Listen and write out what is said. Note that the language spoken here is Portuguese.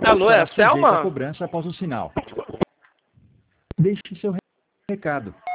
Alô, é a estará sujeito à Selma? cobrança após o sinal. Deixe seu recado.